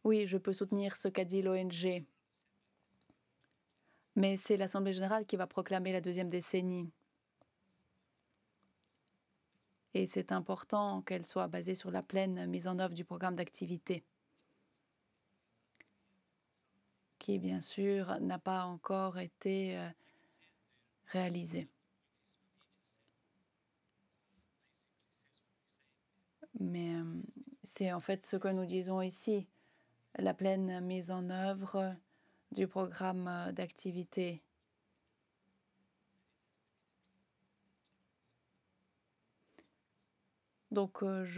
Oui, je peux soutenir ce qu'a dit l'ONG, mais c'est l'assemblée générale qui va proclamer la deuxième décennie et c'est important qu'elle soit basée sur la pleine mise en œuvre du programme d'activité qui, bien sûr, n'a pas encore été, réalisé. Mais, c'est en fait ce que nous disons ici, la pleine mise en œuvre du programme, d'activité. Donc,